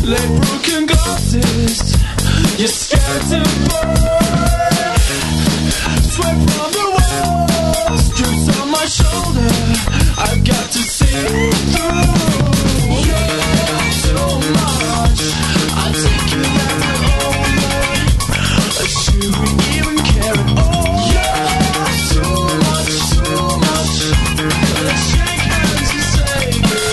like broken glasses. You're scared to fall. Sweat from the walls, drips on my shoulder. I've got to see through. You're too much. I'm taking every over. Should we even care at all? You're too much, too much. Let's shake hands and say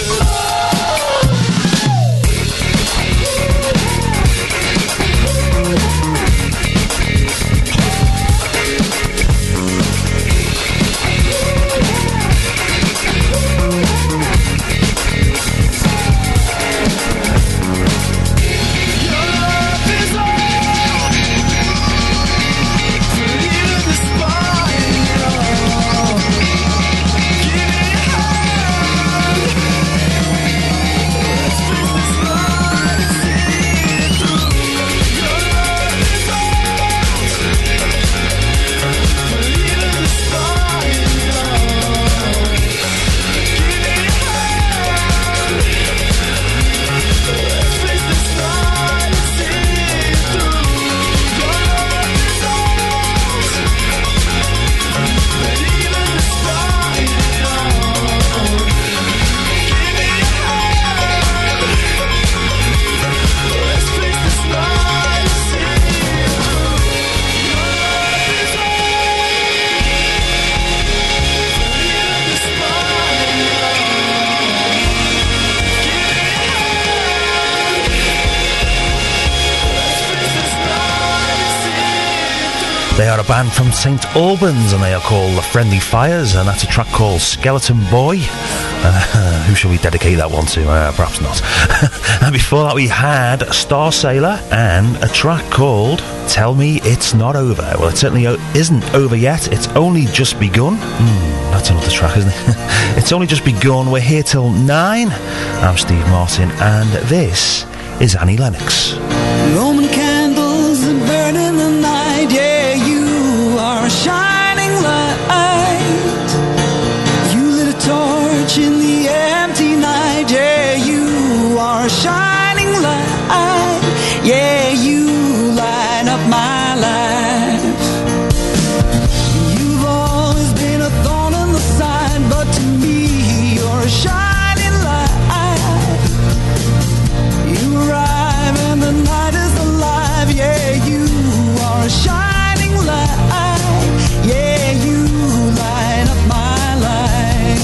They are a band from St Albans and they are called The Friendly Fires, and that's a track called Skeleton Boy. Who shall we dedicate that one to? Perhaps not. And before that we had Star Sailor and a track called Tell Me It's Not Over. Well, it certainly isn't over yet. It's only just begun. That's another track, isn't it? It's only just begun. We're here till 9. I'm Steve Martin and this is Annie Lennox. Roman candles and burning the night, yeah, you are a shining light. You lit a torch in the empty night, yeah, you are a shining light. Yeah, you light up my life. You've always been a thorn in the side, but to me you're a shining light. You arrive and the night is alive, yeah, you are a shining light. Yeah, you light up my life.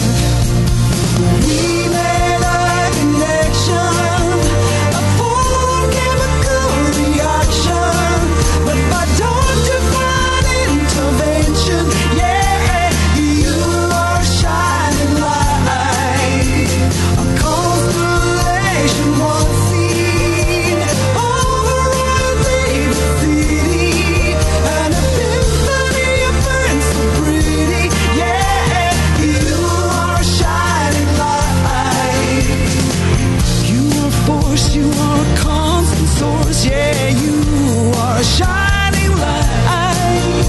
We made a connection, a full chemical reaction, but by divine intervention, yeah, you are a shining light. A constellation once seen over a big city, an epiphany of burns so pretty, yeah, you are a shining light. You are force, you are a constant source, yeah, you are a shining light.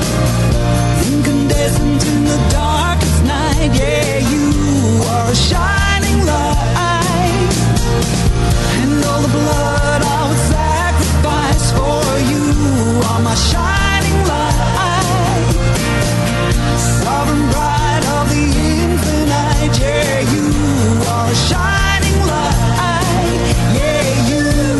Incandescent in the darkest night, yeah, you are a shining light. And all the blood I would sacrifice for you are my shining light. Sovereign bride of the infinite, yeah, you are a shining light. Yeah, you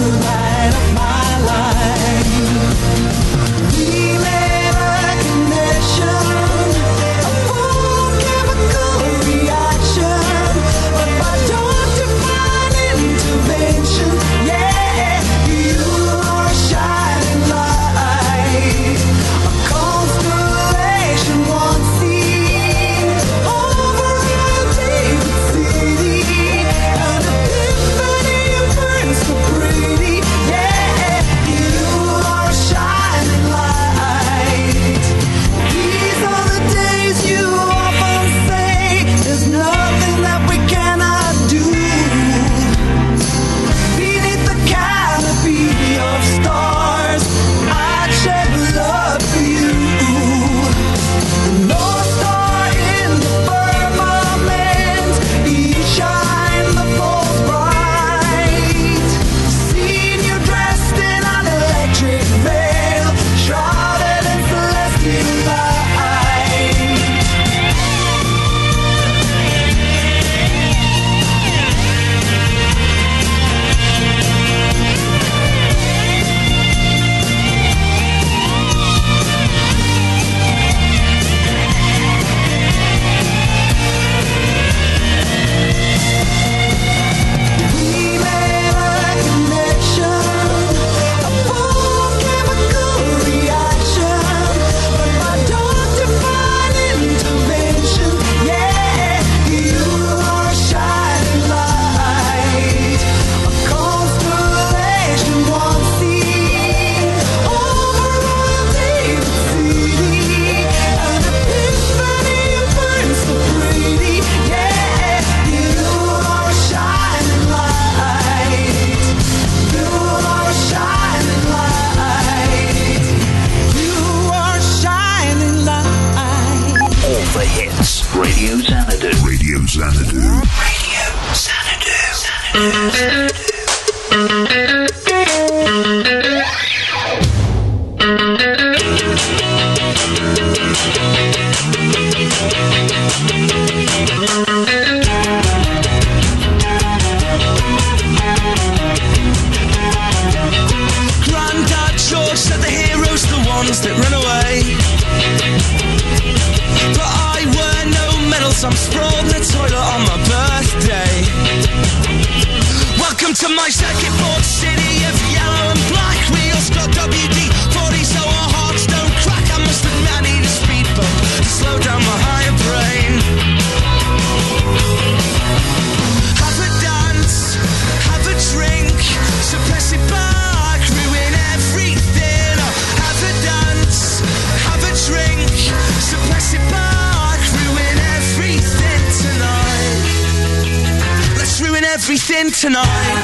Grandad George said the heroes are the ones that run away, but I wear no medals, I'm sprawled in the toilet on my birthday. Welcome to my circuit board city of yellow and black wheels, got WD-40 so our hearts don't crack. I must admit I need a speed bump to slow down my higher brain. Have a dance, have a drink, suppress it back, ruin everything. Have a dance, have a drink, suppress it back, ruin everything tonight. Let's ruin everything tonight.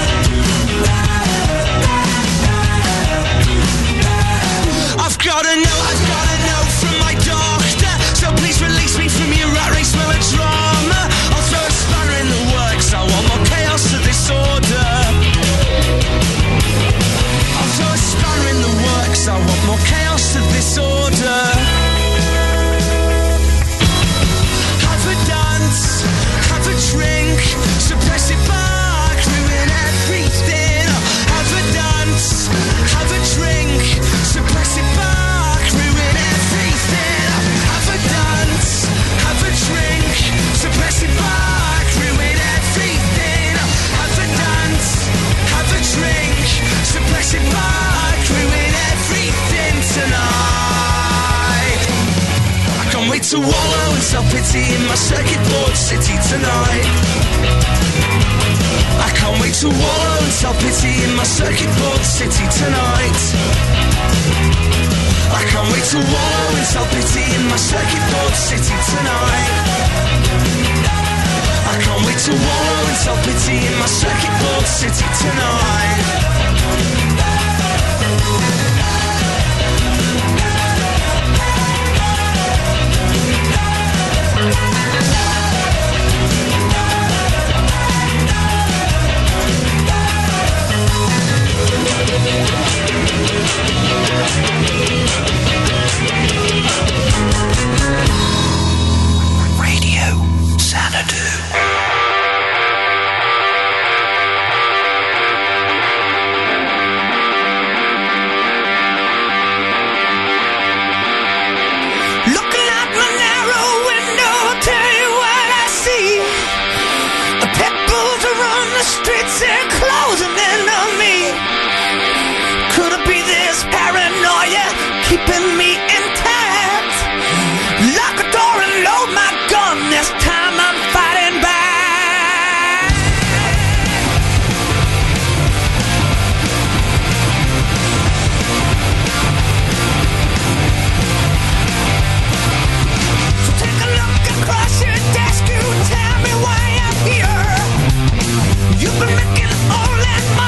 I've gotta know from my doctor, so please release me from your rat race melodrama. I'll throw a spanner in the works, I want more chaos to disorder. I'll throw a spanner in the works, I want more chaos to disorder. Have a dance, have a drink, suppress it back, ruin everything. Have a dance, have a drink, suppress it back, ruin everything. Have a dance, have a drink, suppress it back, ruin everything. Have a dance, have a drink, suppress it back, ruin everything tonight. I can't wait to wallow in self-pity in my circuit board city tonight. I can't wait to wallow in self-pity in my circuit board city tonight. I can't wait to wallow in self-pity in my circuit board city tonight. I can't wait to wallow in self-pity in my circuit board city tonight. Radio Xanadu. Looking out my narrow window, I'll tell you what I see. A pit bulls are on the streets, they're closing in on me. Could it be this paranoia keeping me intact? Lock a door and load my gun, this time I'm fighting back. So take a look across your desk, you tell me why I'm here. You've been making all that money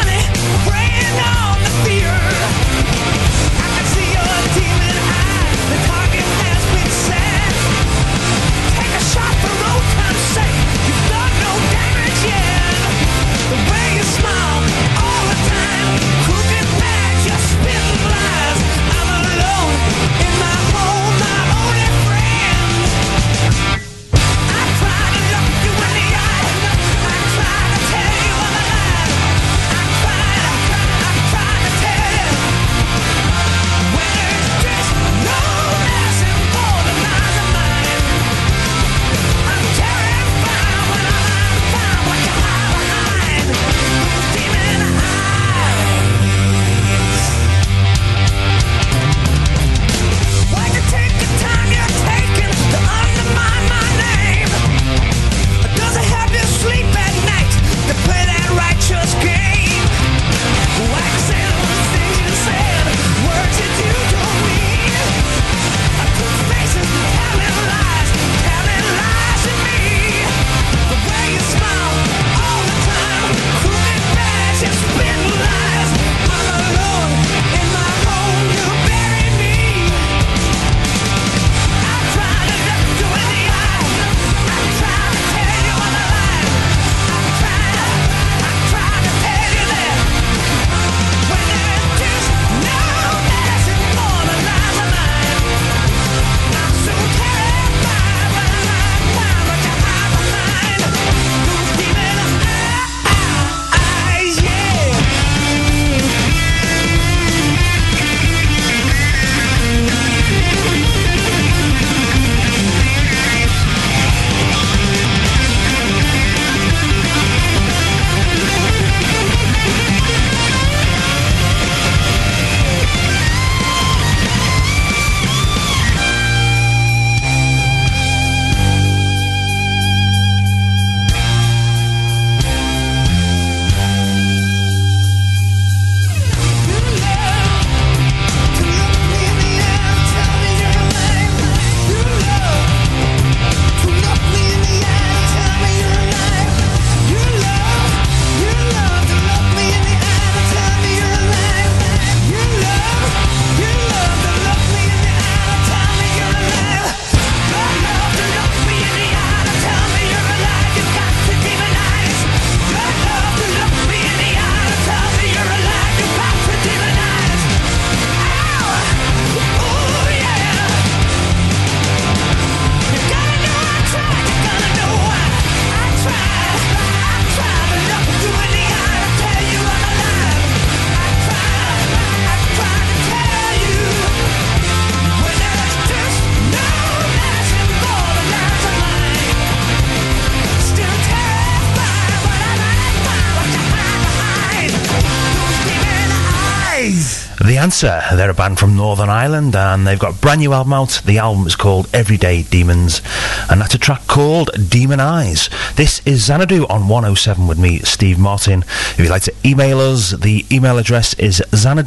The Answer, they're a band from Northern Ireland and they've got a brand new album out. The album is called Everyday Demons and that's a track called Demon Eyes. This is Xanadu on 107 with me, Steve Martin. If you'd like to email us, the email address is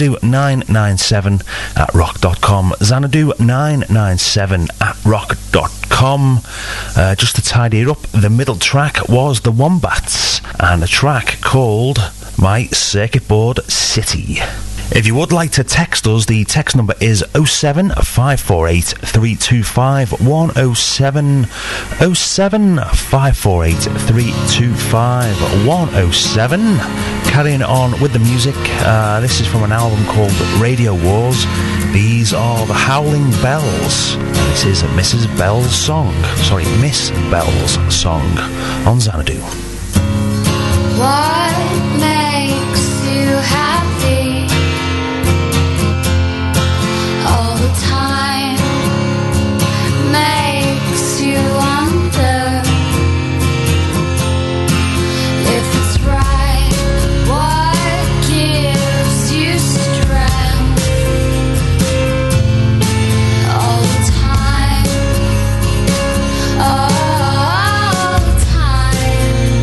xanadu997@rock.com. xanadu997@rock.com. Just to tidy it up, the middle track was The Wombats and a track called My Circuit Board City. If you would like to text us, the text number is 07548 325 107 548 325 107. Carrying on with the music, this is from an album called Radio Wars. These are the Howling Bells. This is Miss Bell's song on Xanadu. What makes you happy all the time? Makes you wonder if it's right. What gives you strength all the time? All the time.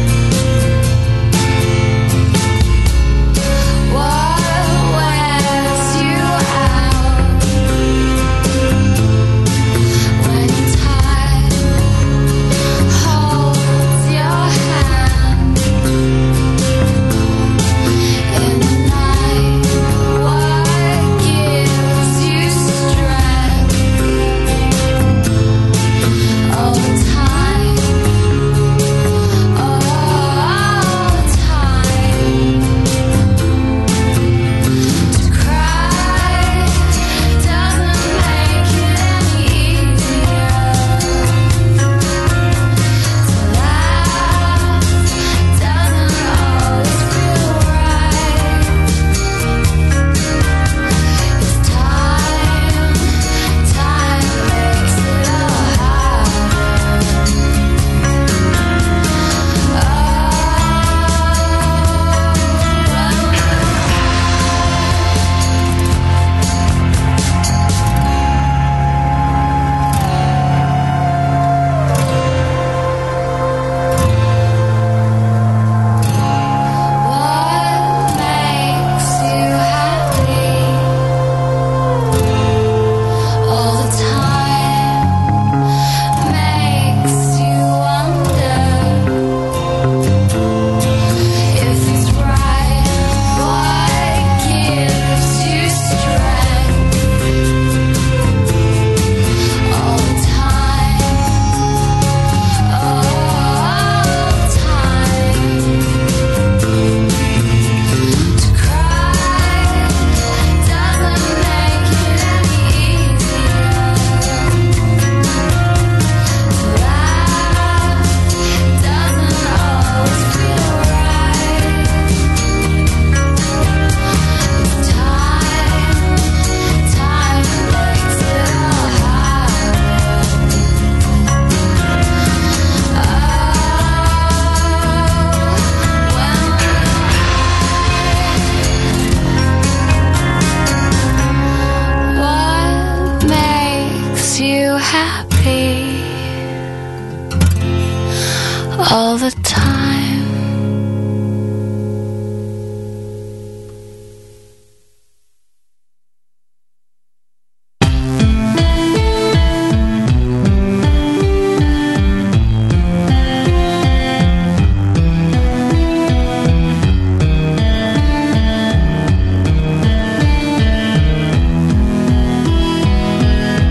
What wears you out when time holds your hand in the night? What gives you strength all the time? All the time. To cry doesn't make it any easier. To laugh doesn't always feel right. It's time makes it all harder. What makes you happy all the time? Makes you wonder if it's right. What gives you strength all the time? All the time. To cry doesn't make it any easier. To laugh doesn't always feel right. It's time makes it all harder. What makes you happy all the time?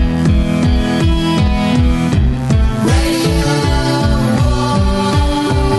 Radio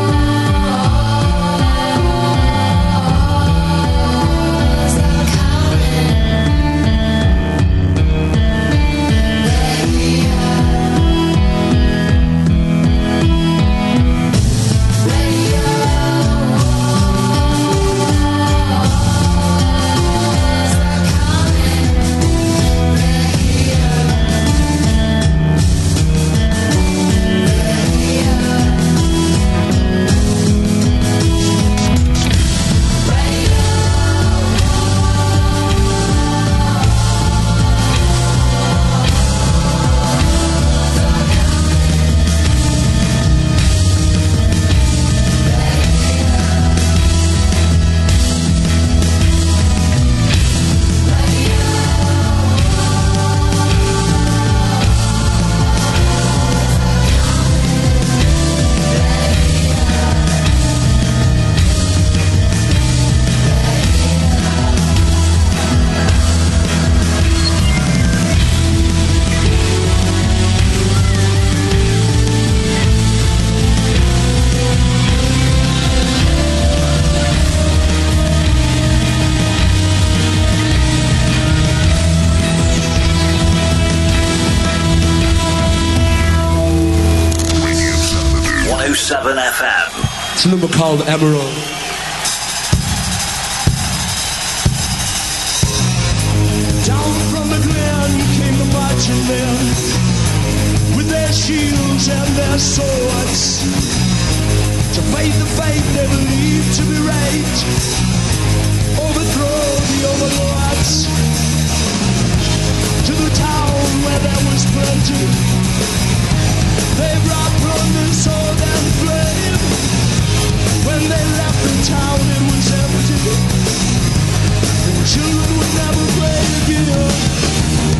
It's a number called Emerald. Down from the glen came the marching men with their shields and their swords to fight the fight they believed to be right, overthrow the overlords. To the town where there was plenty, they brought plunder, sword and flame. When they left the town it was empty, and children would never play again.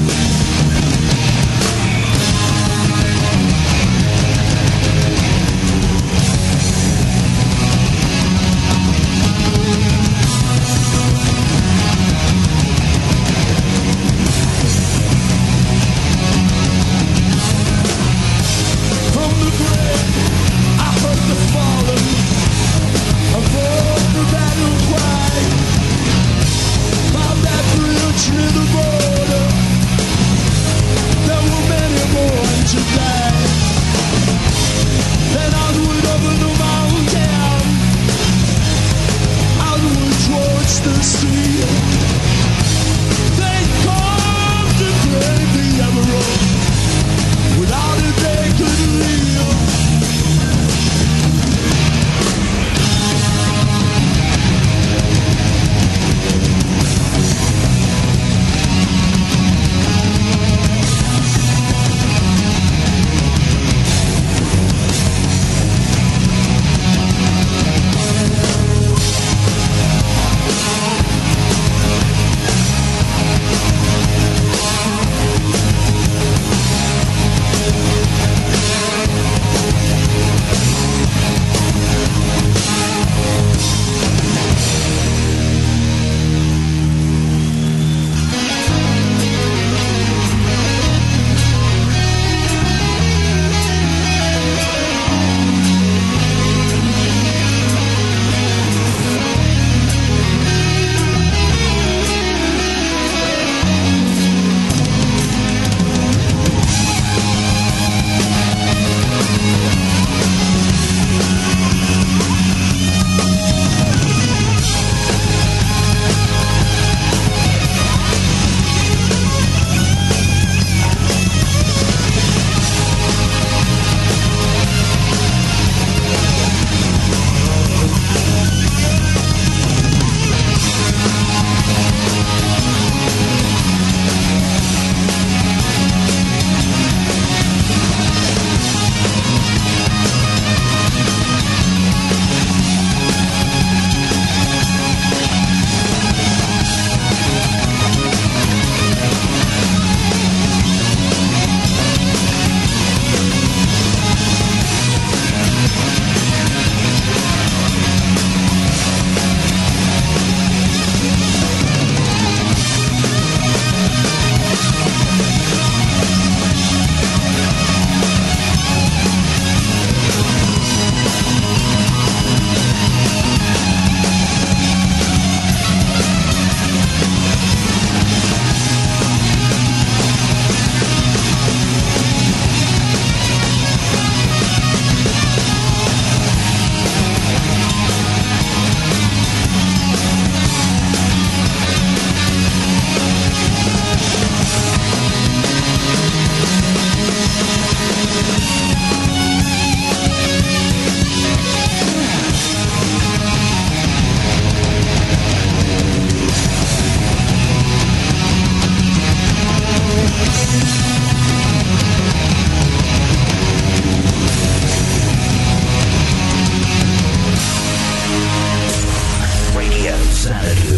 Xanadu.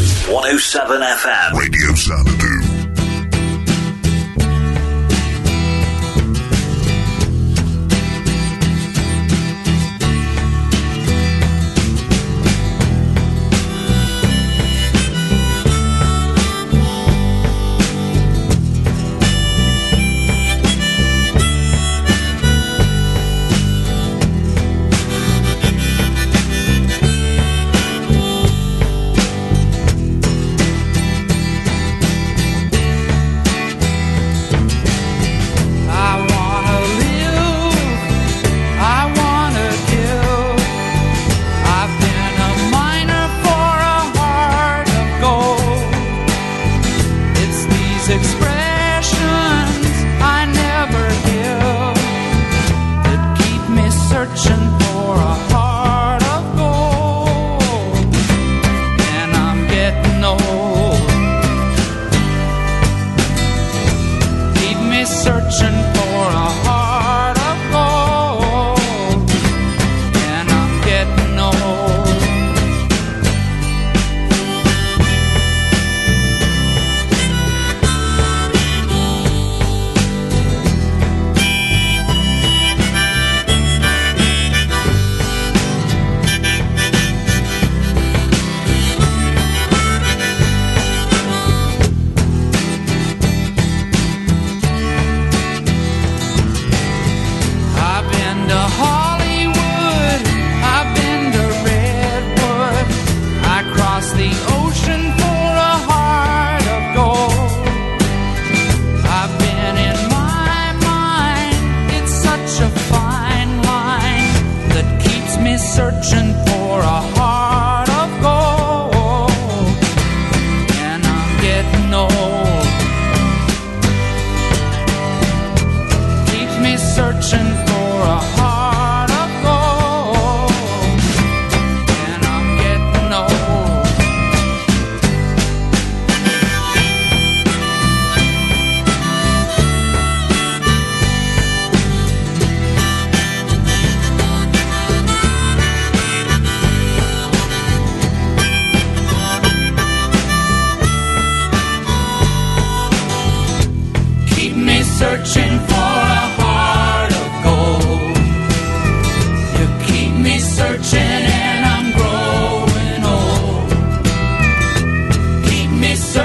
107 FM. Radio Xanadu.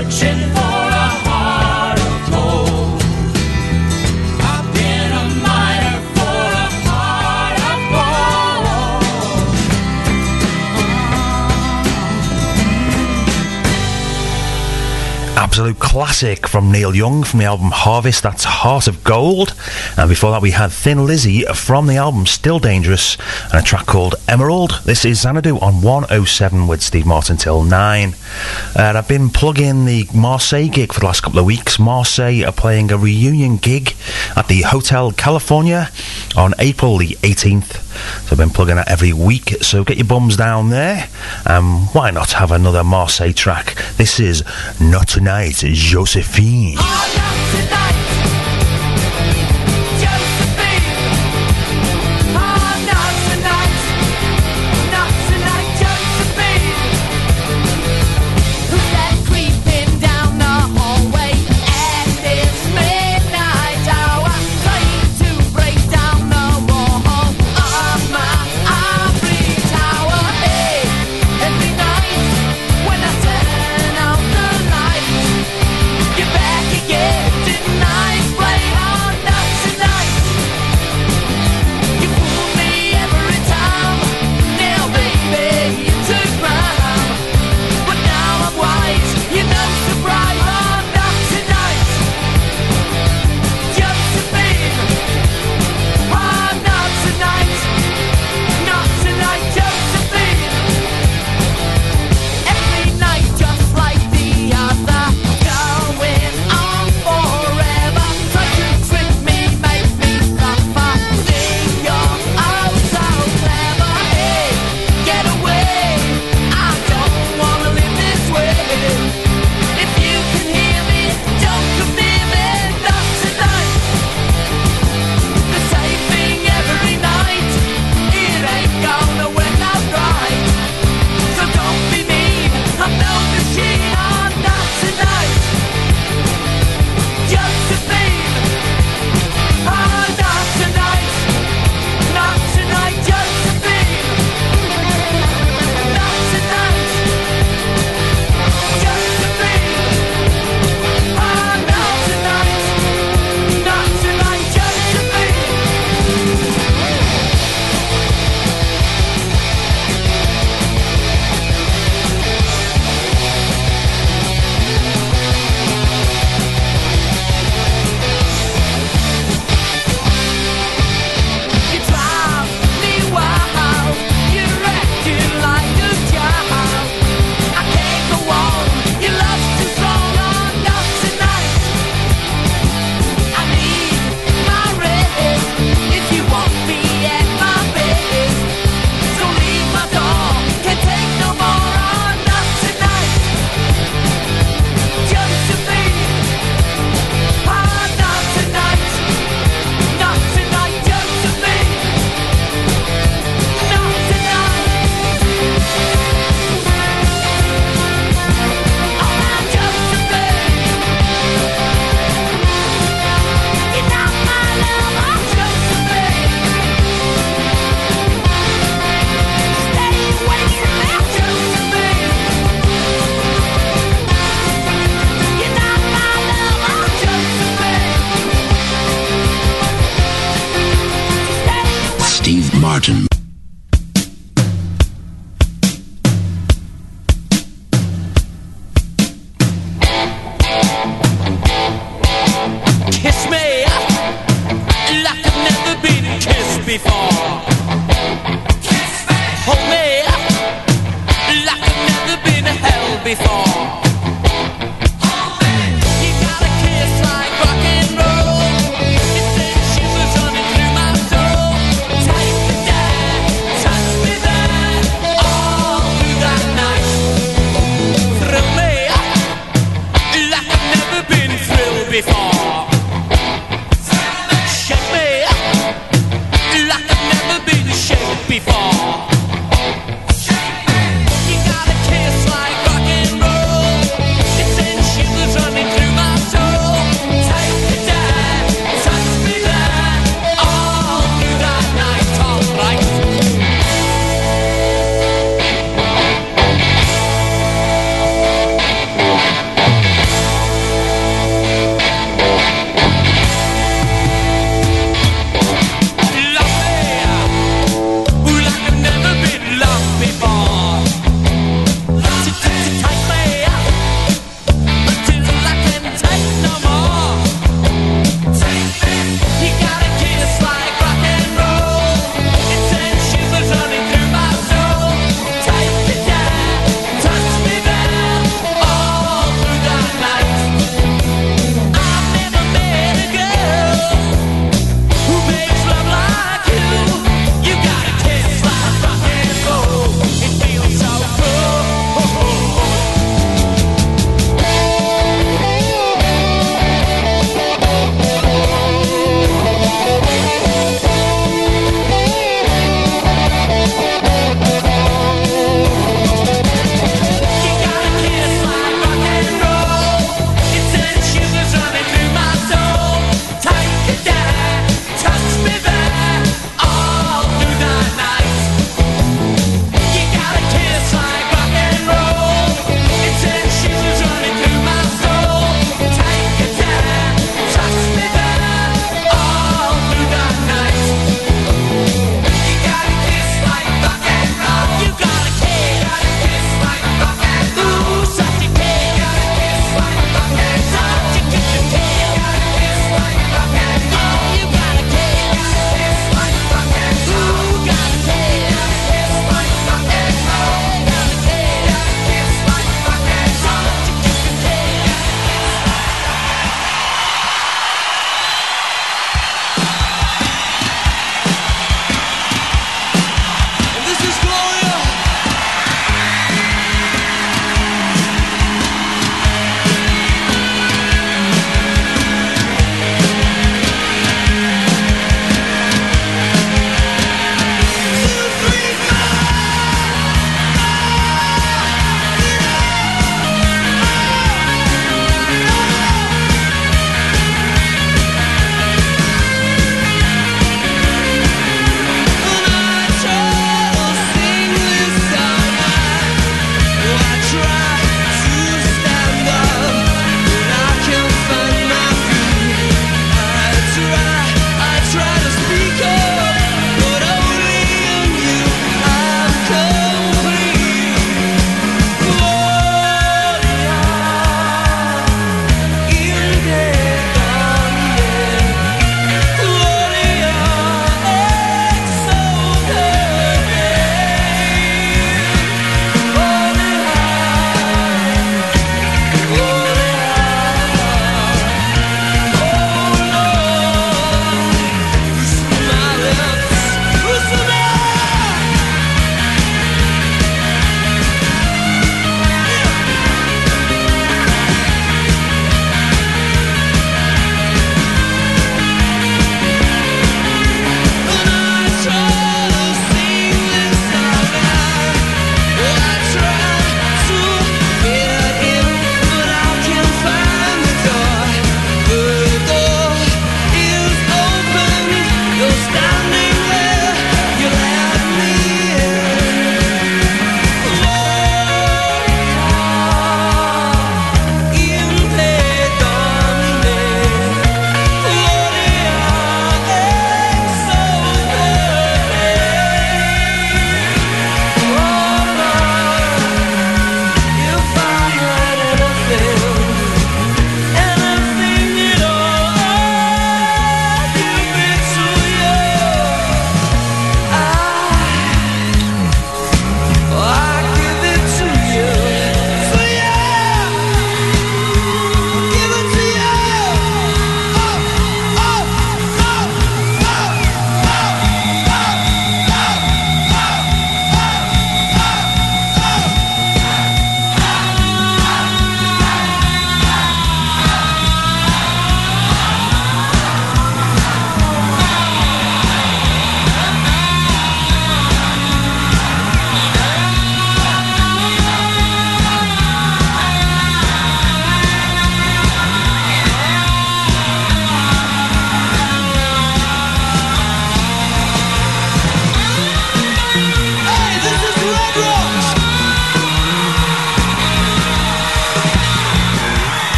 searching for a heart of gold. I've been a miner for a heart of gold. Absolute classic from Neil Young from the album Harvest, that's Heart of Gold. And before that we had Thin Lizzy from the album Still Dangerous and a track called Emerald. This is Xanadu on 107 with Steve Martin till 9. I've been plugging the Marseille gig for the last couple of weeks. Marseille are playing a reunion gig at the Hotel California on April the 18th. So I've been plugging that every week, so get your bums down there. Why not have another Marseille track? This is Not Tonight, Josephine. Oh, not tonight, Josephine. Oh, not tonight, Josephine. Who's that creeping down the hallway at this midnight hour, trying to break down the wall of my ivory tower? Hey, every night when I turn out the light, you're back again.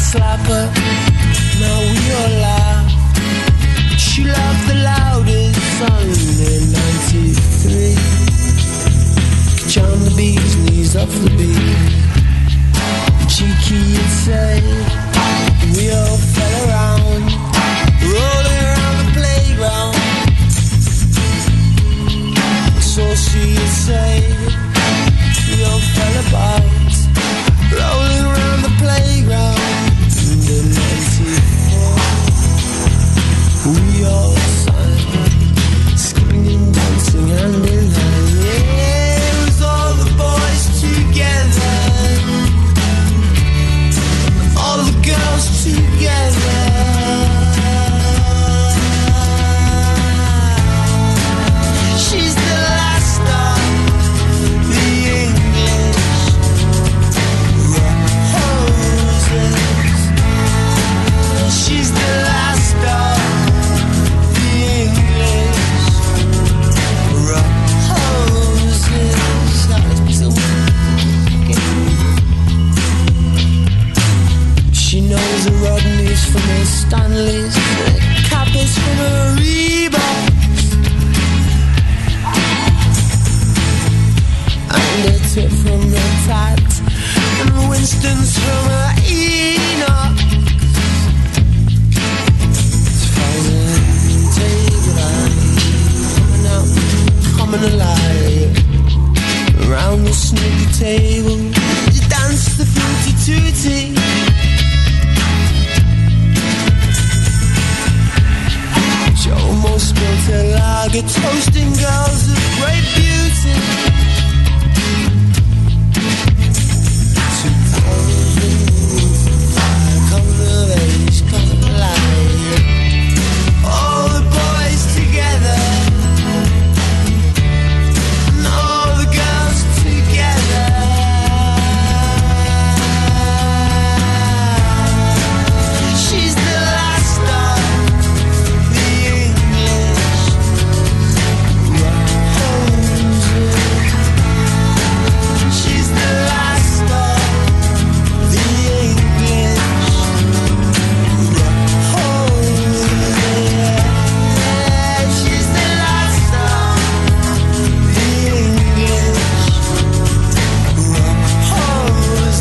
slap her, now we all laugh. She laughed the loudest, only 93. Charm the bee's knees off the beat. Cheeky you'd say, we all fell around, rolling around the playground. So she'd say, we all fell about, rolling around the playground. In the 94, we all sang, screaming, dancing hand in hand. Yeah, it was all the boys together, all the girls together. She's the last of the English roses. She's the last of the English roses. She knows the Rodneys from her Stanleys, the Kappas from her Reeboks, and a tip from the Tat, and Winston's from her Enoch. Coming alive around the snooker table, you dance the fruity tooty. She almost spilled her lager, toasting girls of great beauty. 2005, coming of age, coming alive. All the boys together, and all the girls together. She's the last of the English roses. She's the last of the English roses. She's the last of the English roses.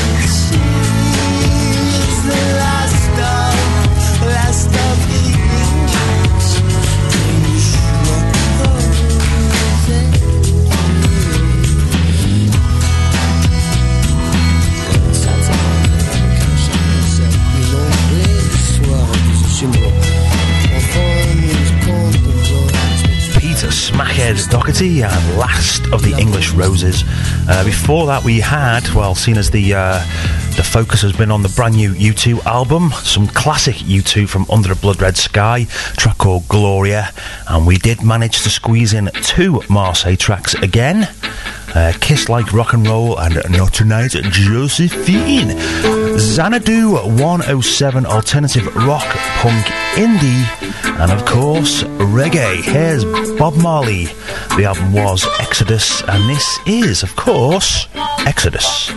She's the last of the English Peter Smackhead Doherty and Last of the English Roses. Before that we had, well, seeing as the focus has been on the brand new U2 album, some classic U2 from Under a Blood Red Sky, a track called Gloria, and we did manage to squeeze in 2 Marseille tracks again. Kiss Like Rock and Roll and Not Tonight Josephine. Xanadu 107 alternative rock, punk, indie, and of course reggae. Here's Bob Marley. The album was Exodus, and this is of course Exodus.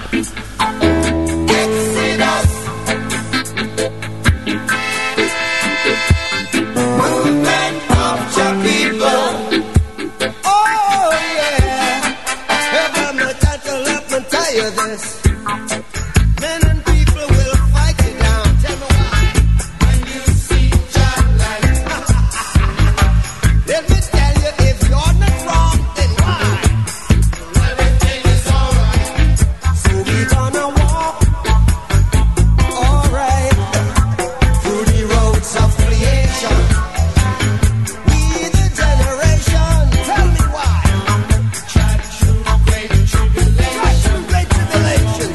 Men and people will fight you down. Tell me why. When you see John Lennon, let me tell you, if you're not wrong, then why? Everything is alright. So we gonna walk, alright, through the roads of creation. We the generation. Tell me why. Try through great tribulation. Try through great tribulation.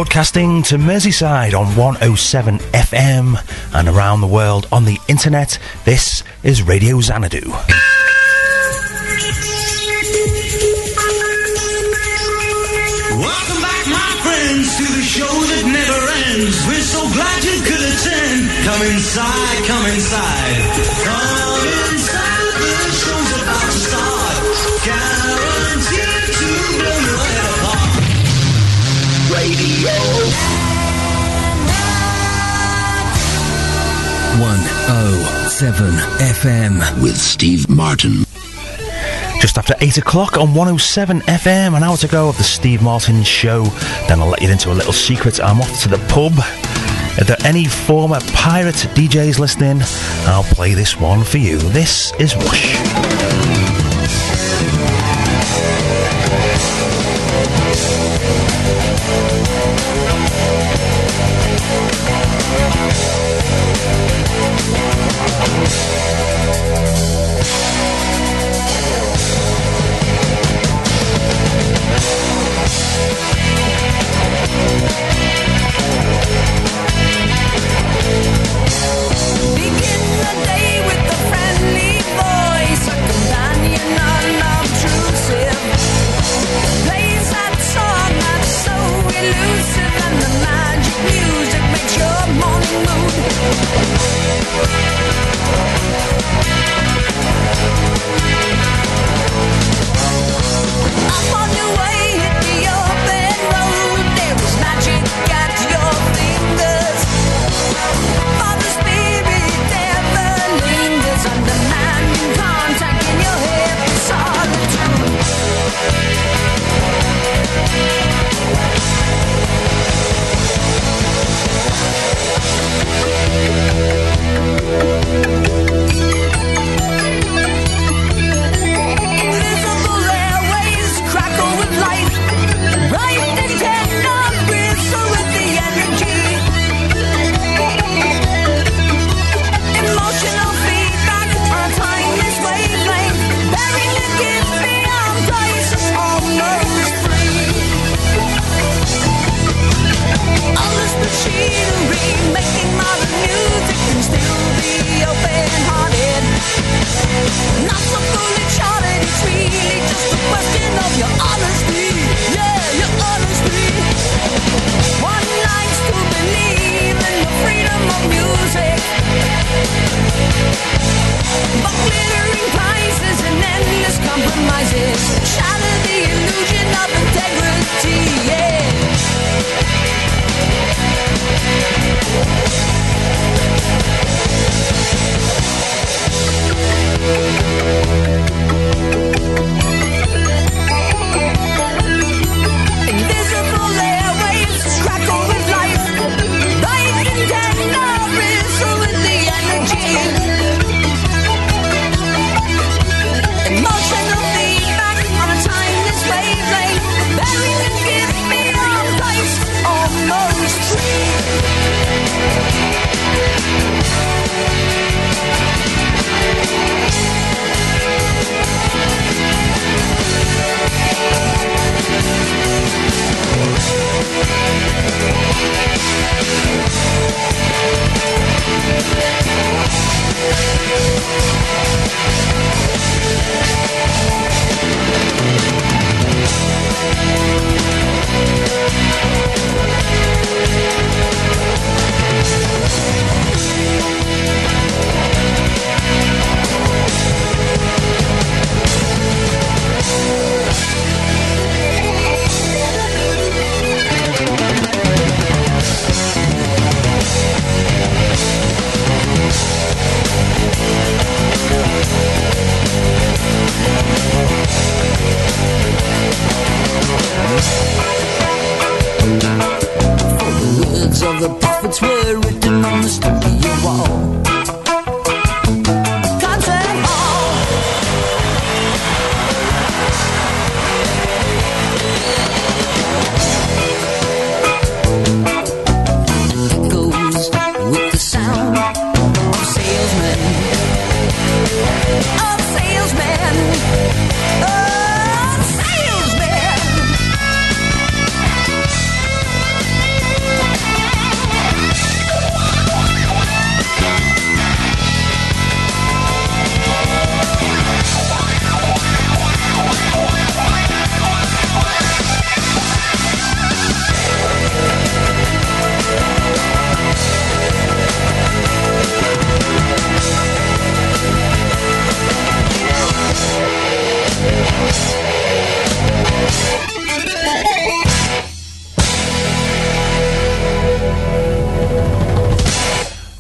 Broadcasting to Merseyside on 107 FM and around the world on the internet, this is Radio Xanadu. Welcome back, my friends, to the show that never ends. We're so glad you could attend. Come inside, come inside. Come inside, the show's about to start. Guaranteed to blow your head apart. Radio 107 FM with Steve Martin. Just after 8 o'clock on 107 FM, an hour to go of the Steve Martin Show. Then I'll let you into a little secret. I'm off to the pub. If there are any former pirate DJs listening, I'll play this one for you. This is Rush.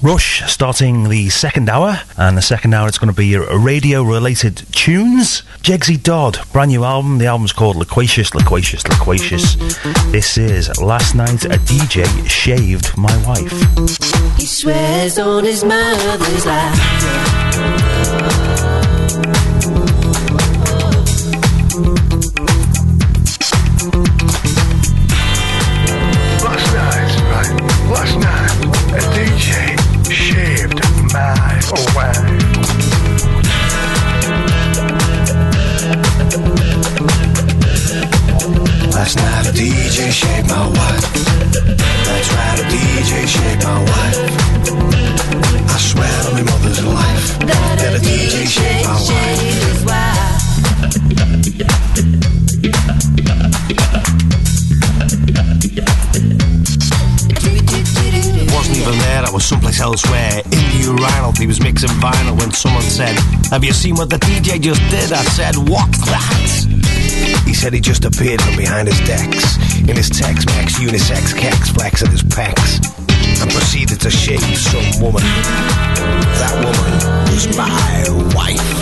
Rush starting the second hour, and the second hour it's going to be radio-related tunes. Jegsy Dodd, brand new album. The album's called Loquacious, Loquacious, Loquacious. This is Last Night a DJ Shaved My Wife. He swears on his mother's life. Last night, a DJ shaved my wife. Last night, a DJ shaved my wife. That's right, a DJ shaved my wife. I swear on my mother's life that a DJ shaved my wife. Wasn't even there, I was someplace elsewhere. In the urinal, he was mixing vinyl when someone said, "Have you seen what the DJ just did?" I said, "What's that?" He said he just appeared from behind his decks in his Tex-Mex unisex kex, flexing his pecs, and proceeded to shave some woman. That woman was my wife.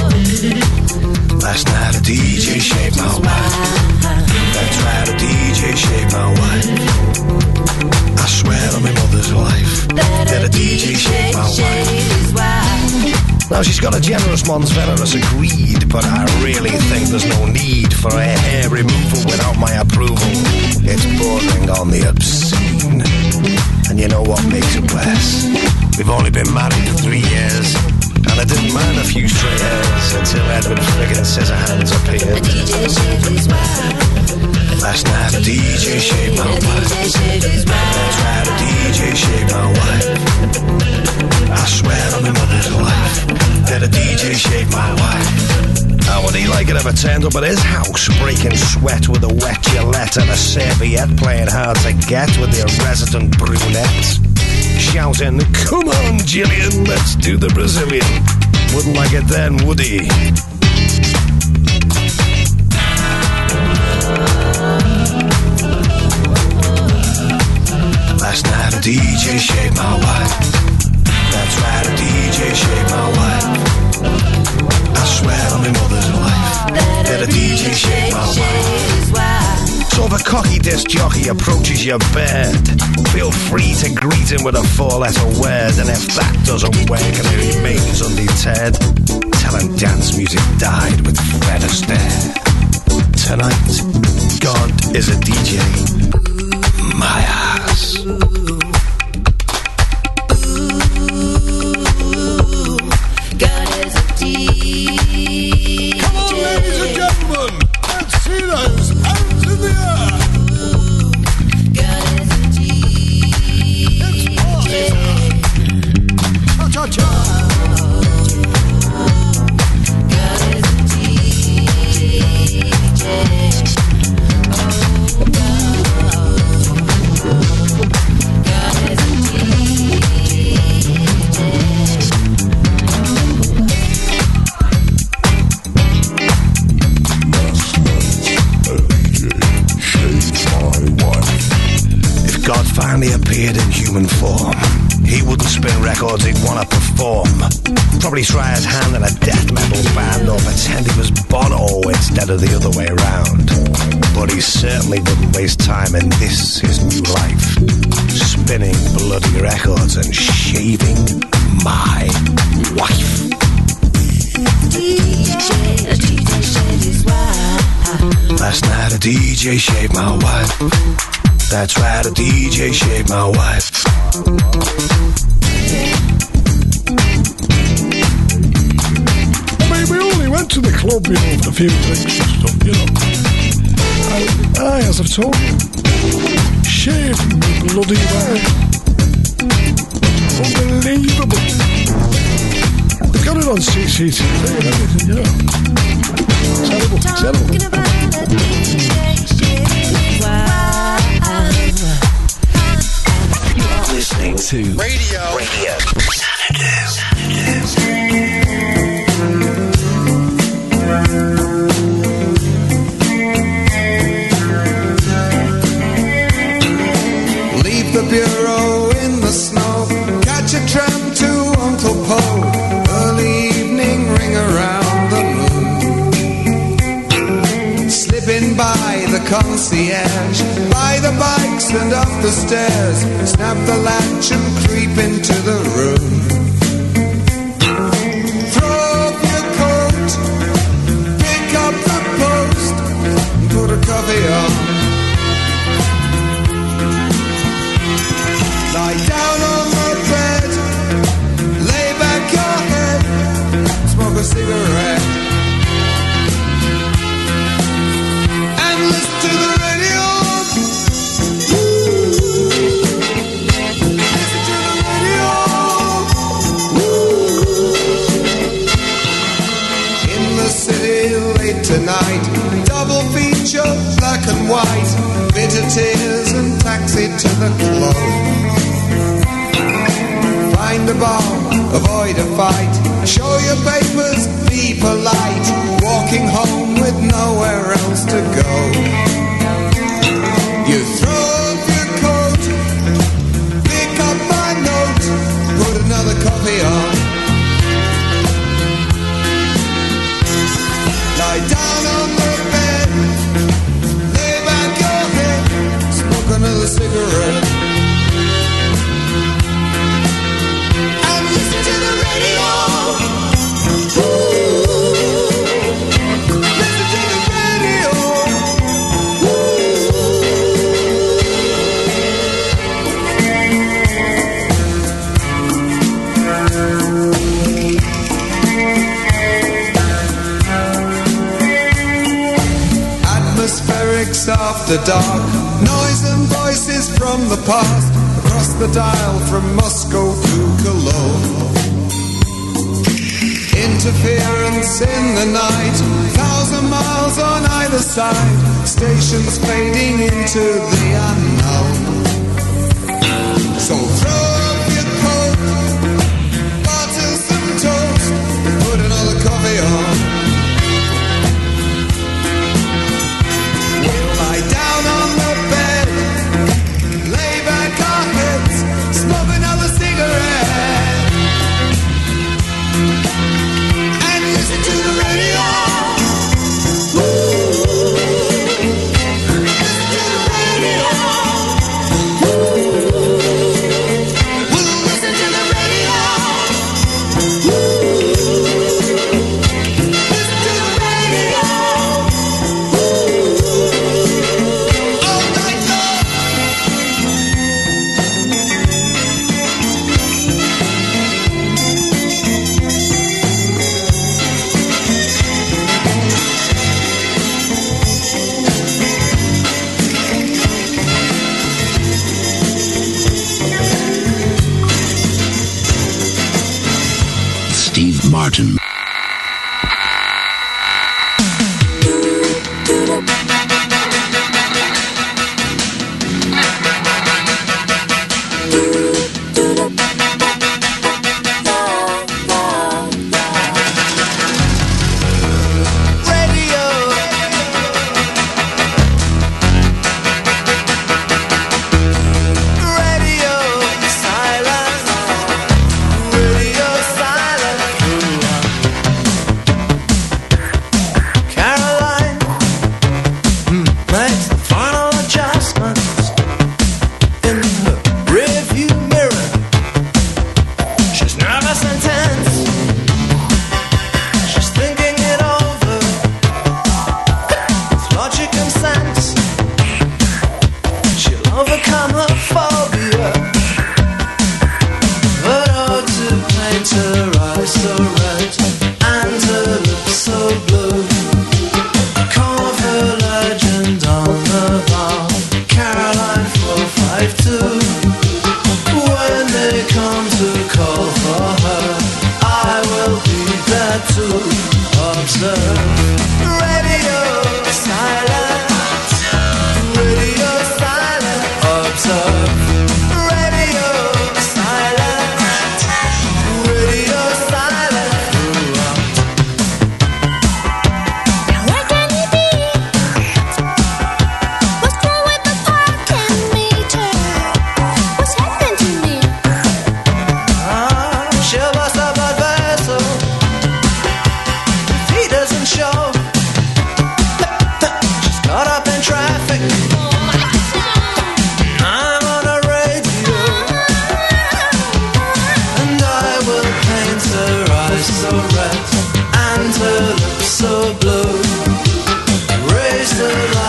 Last night a DJ shaved my wife. That's right, a DJ shaved my wife. I swear on my mother's life that a DJ shaved my wife. Now she's got a generous mons venerous agreed, but I really think there's no need for a hair removal without my approval. It's bordering on the obscene. And you know what makes it worse? We've only been married for 3 years, and I didn't mind a few stray hairs until Edward friggin' Scissorhands appeared. A DJ shaved his wife. Last night a DJ shaved my wife. That's right, a DJ shaved my wife. I swear on my mother's life that a DJ shaved my wife. How would he like it if I turned up at his house, breaking sweat with a wet Gillette and a serviette, playing hard to get with the resident brunette, shouting, "Come on, Gillian, let's do the Brazilian." Wouldn't like it then, would he? Last night a DJ shaved my wife. That's right, a DJ shaved my wife. I swear on my mother's life that a DJ shaved my wife. So if a cocky disc jockey approaches your bed, feel free to greet him with a 4-letter word, and if that doesn't work and he remains undeterred, tell him dance music died with Fred Astaire. Tonight, God is a DJ. My ass. God is a DJ. Come on, ladies and gentlemen, let's see those hands in the air. God is a DJ. Cha-cha-cha. God is a DJ. God finally appeared in human form, he wouldn't spin records he'd want to perform. Probably try his hand in a death metal band, or pretend he was Bono instead of the other way around. But he certainly wouldn't waste time in this, his new life, spinning bloody records and shaving my wife. Last night a DJ shaved my wife. That's right, a DJ shaved my wife. I mean, we only went to the club, you know, for a few drinks and stuff, you know. I, as I've told you, shaved my bloody wife. Unbelievable. They've got it on CCTV and everything, you know. Terrible, terrible. Listening to Radio Leave the bureau in the snow, catch a train spin by the concierge, by the bikes and up the stairs, snap the latch and creep into the room. Throw off your coat, pick up the post, and put a coffee on. Lie down on the bed, lay back your head, smoke a cigarette. To the radio. Listen to the radio. In the city late tonight, double feature, black and white, bitter tears and taxi to the club. Find a bar, avoid a fight, show your papers, be polite, walking home with nowhere else to go. You throw off your coat, pick up my note, put another copy on. Lie down on the bed, lay back your head, smoke another cigarette. And listen to the radio. Listen to the radio. Atmospherics after dark, noise and voices from the past, across the dial from Moscow to Cologne. Interference in the night, 1,000 miles on either side, stations fading into the unknown. So throw up your coat, butter some toast, put another coffee on. We'll lie down on the bed, lay back our heads, smoke another cigarette. Listen to the radio. Listen to the radio.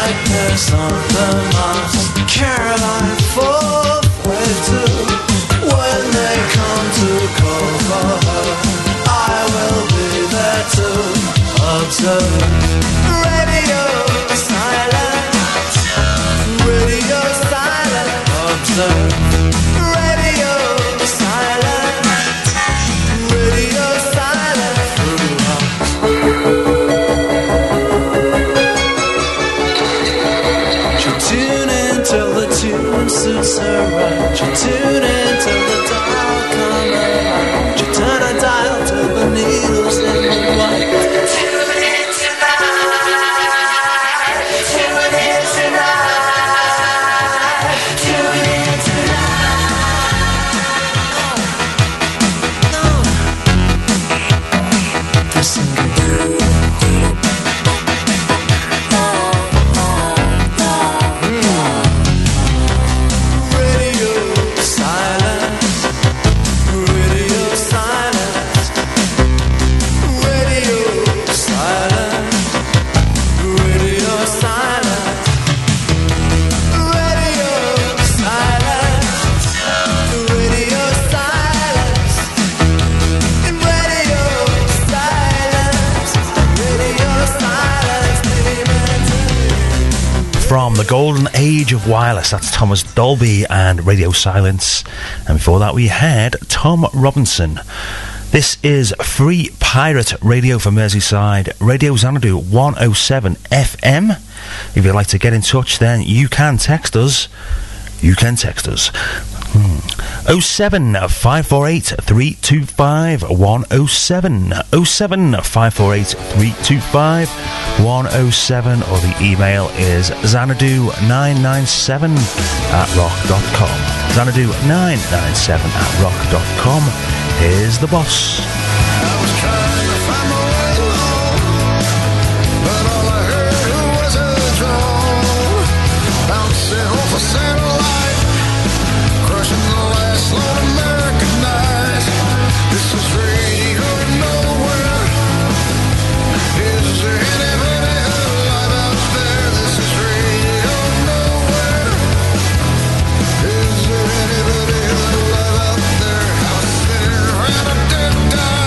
brightness on the Mars. Caroline Fourth wave too. When they come to call for her, I will be there to observe. Radio silence, radio silence, observe. Radio silence, radio silence through she'll tune in till the tune suits her right. She'll tune in till the dial come around. She'll turn a dial till the needle's in the white. From the golden age of wireless, that's Thomas Dolby and Radio Silence. And before that we had Tom Robinson. This is Free Pirate Radio for Merseyside, Radio Xanadu 107 FM. If you'd like to get in touch, then you can text us. 07 548 325 107 07 548 325 107, or the email is xanadu997 at rock.com. xanadu997 at rock.com. Here's the boss. Anybody alive out there? I was sitting around a dead dog.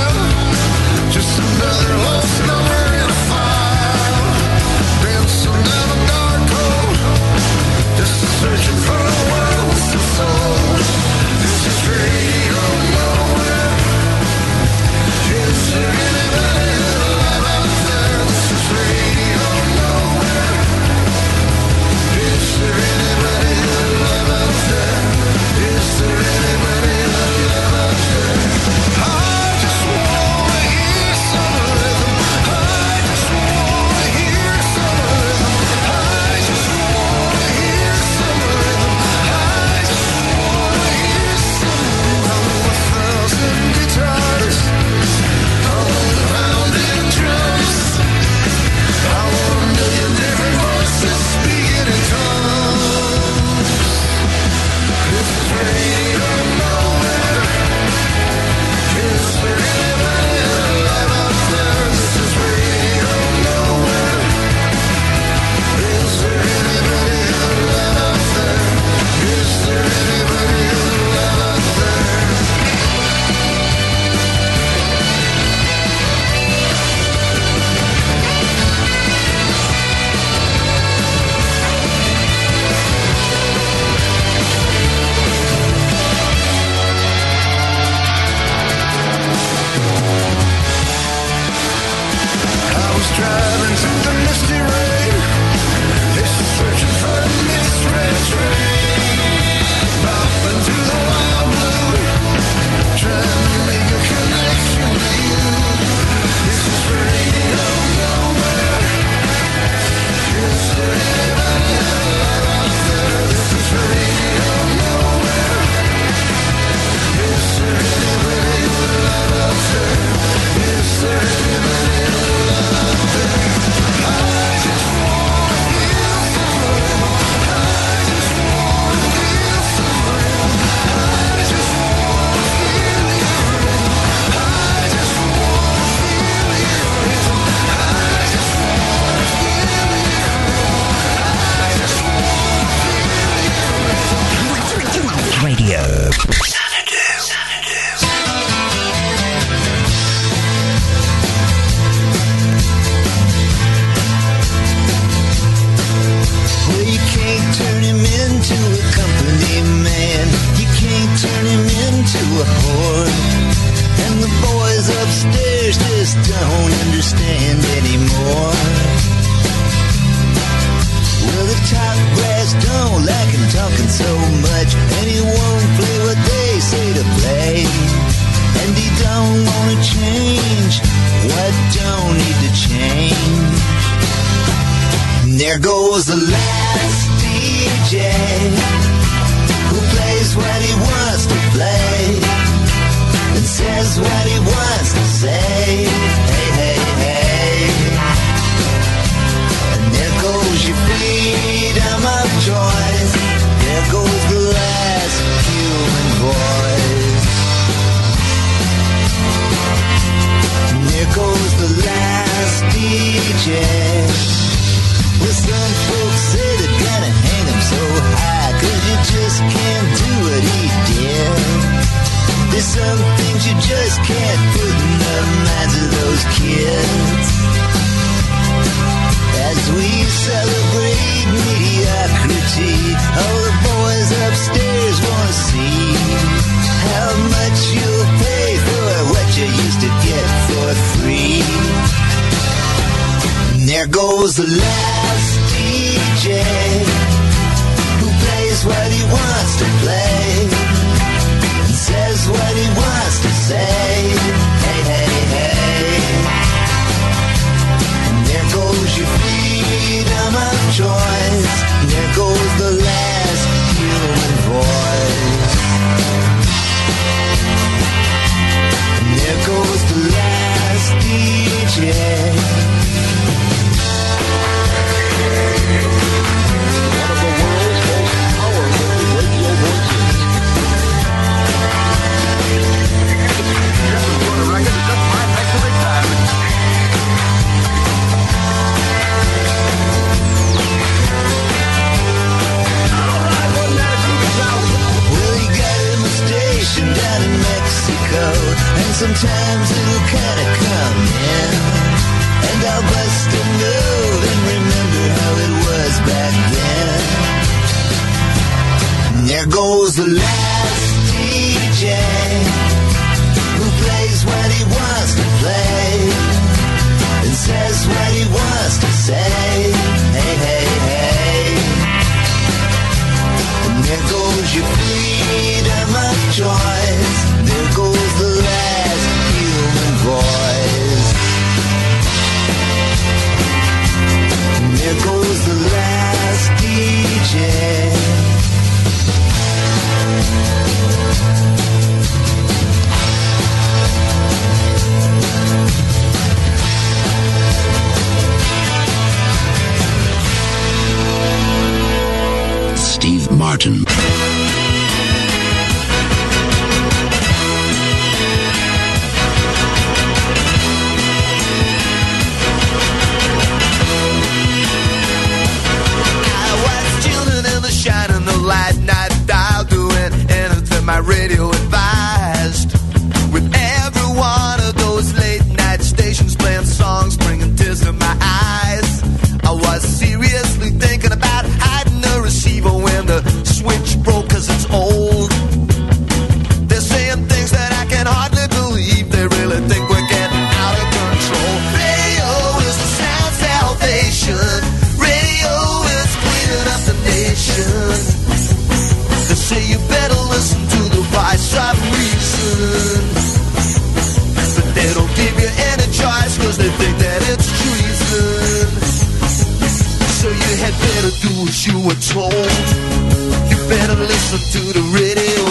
into a company man. You can't turn him into a whore. And the boys upstairs just don't understand anymore. Well, the top brass don't like him talking so much, and he won't play what they say to play. And he don't wanna change what don't need to change. And there goes the last DJ who plays what he wants to play and says what he wants to say. Hey, hey, hey. And there goes your freedom of choice. There goes the last human voice. And there goes the last DJ. Well, some folks say they're gonna hang him so high, 'cause you just can't do what he did. There's some things you just can't put in the minds of those kids. As we celebrate mediocrity, all the boys upstairs wanna see how much you'll pay for what you used to get for free. And there goes the last DJ who plays what he wants to play and says what he wants to say. Hey, hey, hey. And there goes your freedom of choice. And there goes the last human voice. And there goes the last DJ. One of the world's most powerful radio voices. Well, he got him a station down in Mexico, and sometimes it'll kinda come in, and I'll bust a move and remember how it was back then. And there goes the last DJ who plays what he wants to play and says what he wants to say. Hey, hey, hey. And there goes your freedom of choice. There goes the last human voice. And there goes the last DJ. Steve Martin. Shining the light, night dial, doing anything my radio advised. With every one of those late night stations playing songs, bringing tears to my eyes. I was seriously thinking about hiding the receiver when the switch broke, 'cause it's old. They're saying things that I can hardly believe. They really think we're getting out of control. Radio is the sound salvation. Radio is cleaning up the nation. They say you better listen to the voice of reason, but they don't give you any choice, 'cause they think that it's treason. So you had better do as you were told. You better listen to the radio.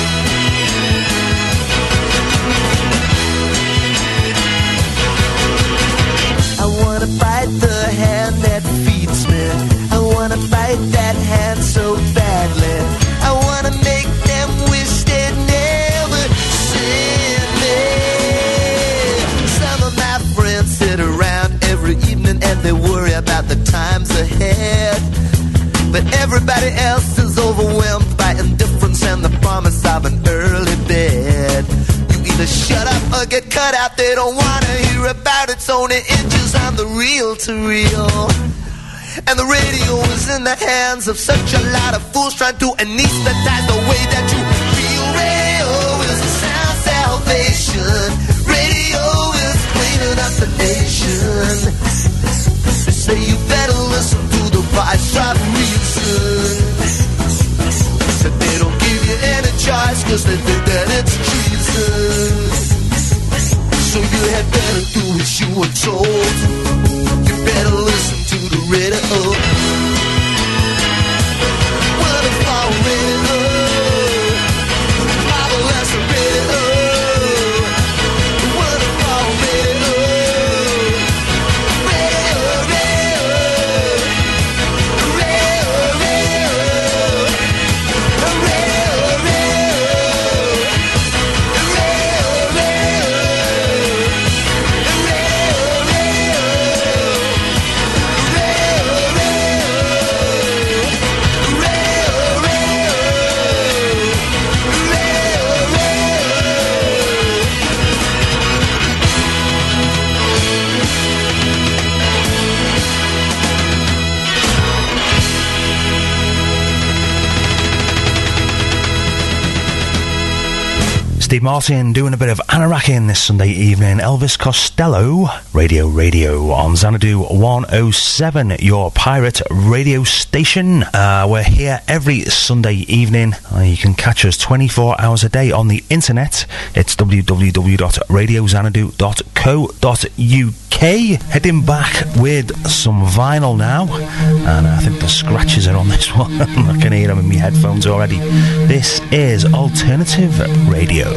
I wanna bite the hand that feeds me. I wanna bite that hand so badly. I wanna make them wish they'd never seen me. Some of my friends sit around every evening and they worry about the times ahead. But everybody else is overwhelmed by indifference and the promise of an early bed. You either shut up or get cut out. They don't wanna hear about it. It's only inches on the reel to reel. And the radio is in the hands of such a lot of fools trying to anesthetize the way that you feel. Radio is a sound salvation. Radio is cleaning up the nation. They say you better listen to the voice of reason. Said they don't give you any choice cause they think that it's treason. So you had better do as you were told. You better listen to the radio. What if I radio? Bible lesson radio. What if I radio? Radio, radio. Radio, radio. Radio, Steve Martin doing a bit of Anarakin this Sunday evening. Elvis Costello, Radio on Xanadu 107, your pirate radio station. We're here every Sunday evening. You can catch us 24 hours a day on the internet. It's www.radioxanadu.co.uk. Heading back with some vinyl now, and I think the scratches are on this one. I can hear them in my headphones already. This is Alternative Radio.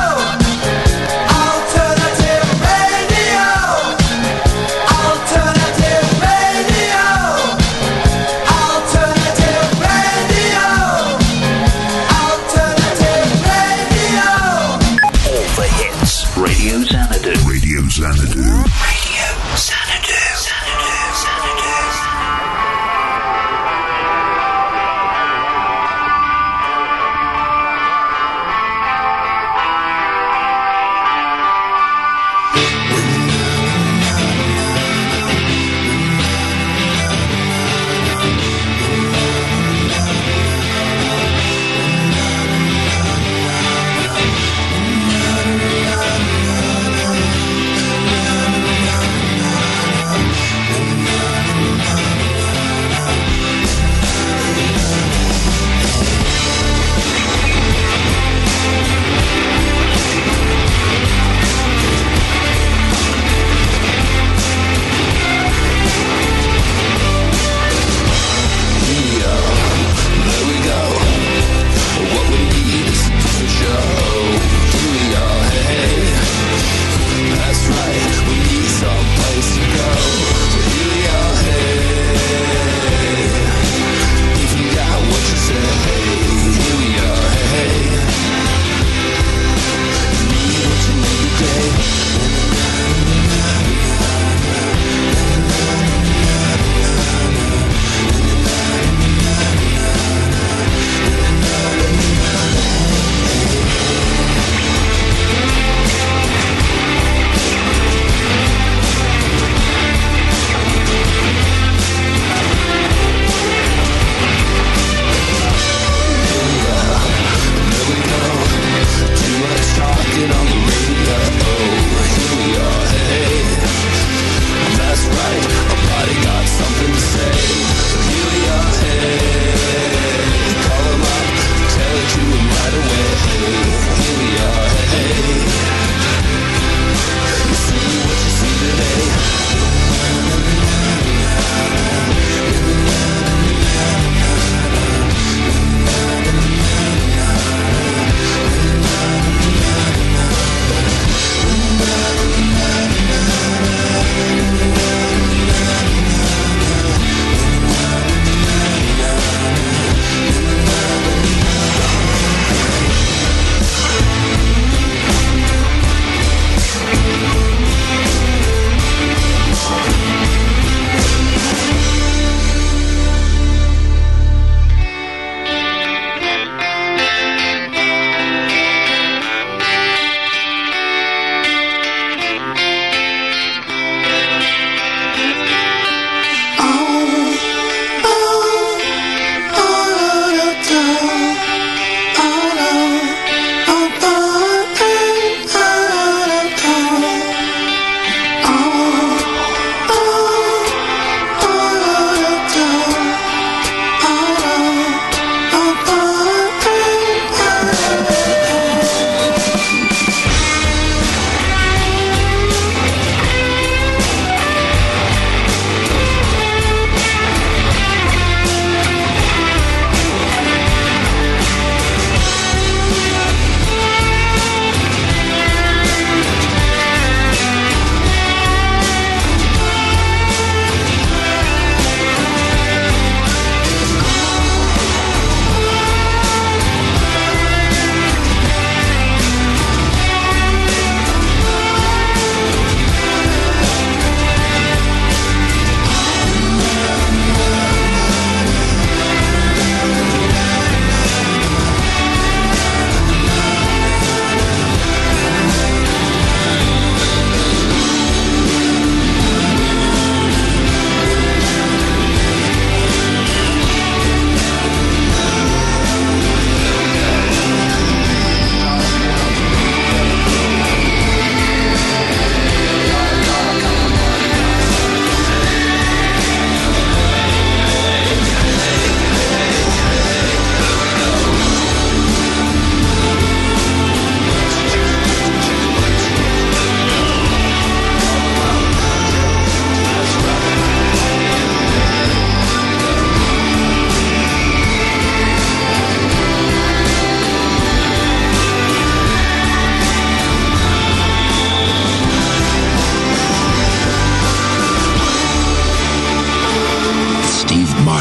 Alternative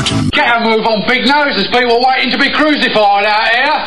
Martin. Get a move on, big nose. There's people waiting to be crucified out here.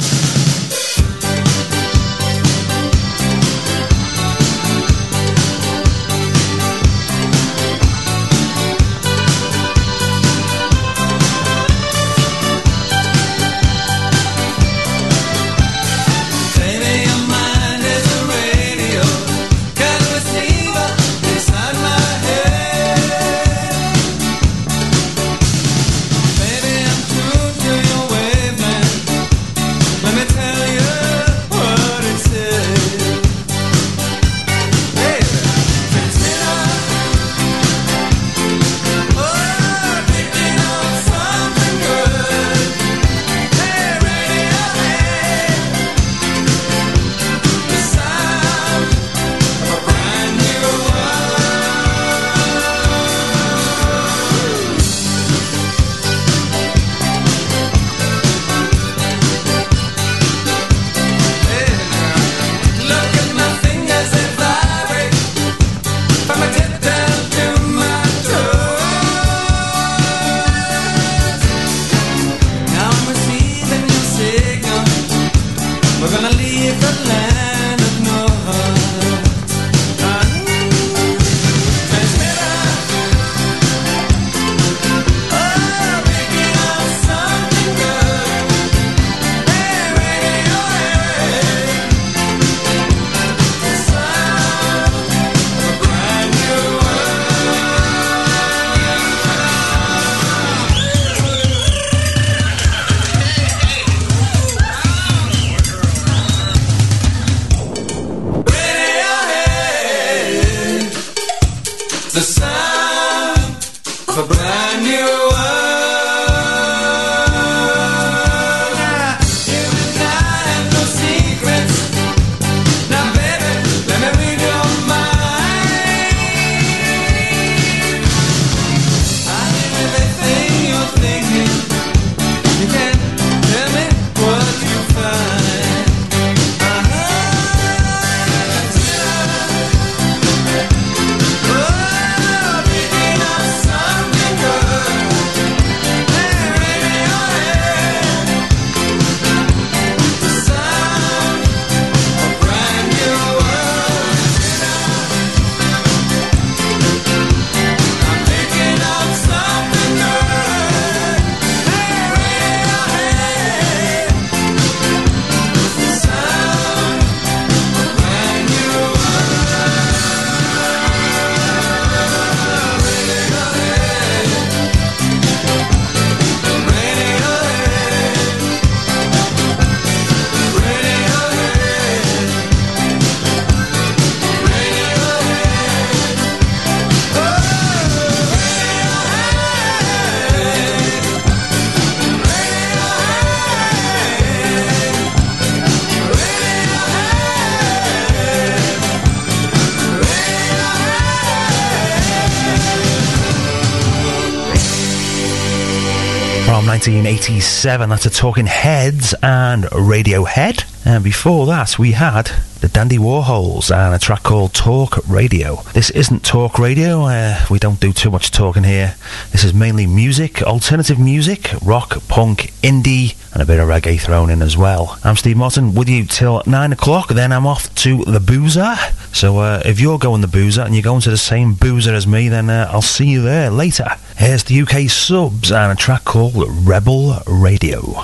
From 1987, that's a Talking Heads and Radiohead. And before that, we had the Dandy Warhols and a track called Talk Radio. This isn't talk radio, we don't do too much talking here. This is mainly music, alternative music, rock, punk, indie, and a bit of reggae thrown in as well. I'm Steve Martin with you till 9 o'clock, then I'm off to the Boozer. So if you're going the Boozer and you're going to the same Boozer as me, then I'll see you there later. Here's the UK Subs and a track called Rebel Radio.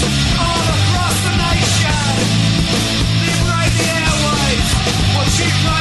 All across the nation, liberate the airwaves, watch it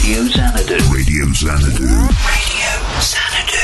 Radio Xanadu. Radio Xanadu. Radio Xanadu.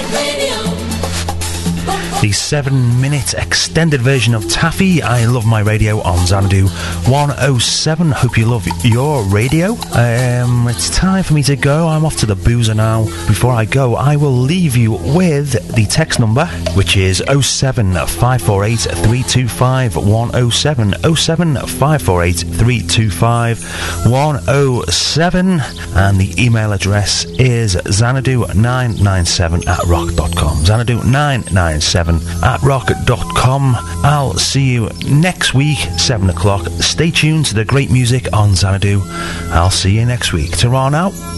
The 7-minute extended version of Taffy, I Love My Radio on Xanadu 107. Hope you love your radio. It's time for me to go. I'm off to the boozer now. Before I go, I will leave you with the text number, which is 07548 325 107. 07548 325 107. And the email address is xanadu997@rock.com. xanadu997@rock.com. I'll see you next week, 7 o'clock. Stay tuned to the great music on Xanadu. I'll see you next week. Ta-ra now.